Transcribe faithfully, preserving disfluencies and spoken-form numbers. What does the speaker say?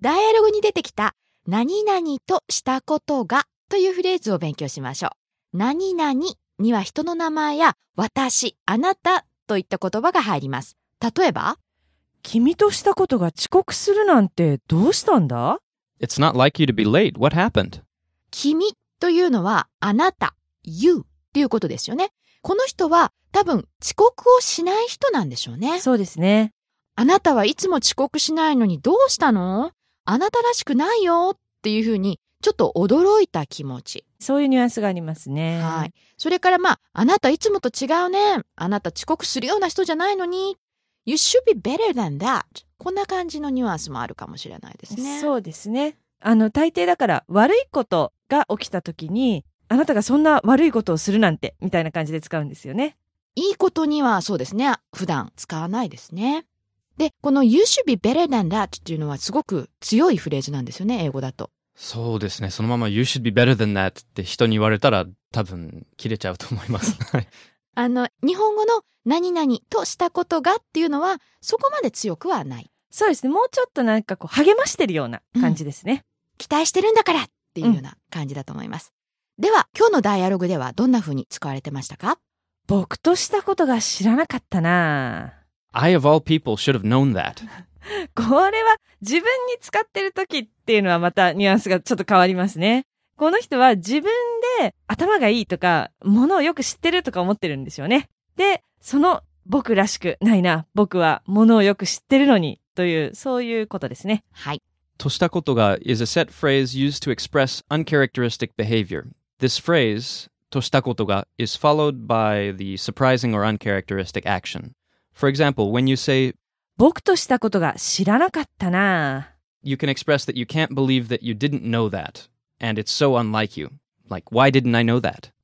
ダイアログに出てきた何々としたことがというフレーズを勉強しましょう。何々には人の名前や私、あなたといった言葉が入ります。例えば、 君としたことが遅刻するなんてどうしたんだ？ It's not like you to be late. What happened? 君というのはあなた、you っていうことですよね。この人は多分遅刻をしない人なんでしょうね。 そうですね。 あなたはいつも遅刻しないのにどうしたの？あなたらしくないよっていうふうにちょっと驚いた気持ち。 そういうニュアンスがありますね。 はい。それからまあ、あなたいつもと違うね。あなた遅刻するような人じゃないのに。You should be better than that. こんな感じのニュアンスもあるかもしれないですね。 そうですね。あの、大抵だから悪いことが起きた時に、あなたがそんな悪いことをするなんて、みたいな感じで使うんですよね。 いいことにはそうですね。普段使わないですね。で、この You should be better than that っていうのはすごく強いフレーズなんですよね、英語だと。 そうですね。そのまま You should be better than that って人に言われたら多分切れちゃうと思います。 あの、日本語の何々としたことがっていうのはそこまで強くはない。 そうですね。もうちょっとなんかこう励ましてるような感じですね。うん、 期待してるんだからっていうような感じだと思います。うん、では、今日のダイアログではどんな風に使われてましたか？ 僕としたことが知らなかったな。 I of all people should have known that. これは自分に使ってる時っていうのはまたニュアンスがちょっと変わりますね。この人は自分で頭がいいとか、ものをよく知ってるとか思ってるんでしょうね。で、その僕らしくないな、僕はものをよく知ってるのにという、そういうことですね。 はい。 としたことが is a set phrase used to express uncharacteristic behavior. This phrase, としたことが is followed by the surprising or uncharacteristic action. For example, when you say 僕としたことが知らなかったな。 You can express that you can't believe that you didn't know that, and it's so unlike you. Like, why didn't I know that?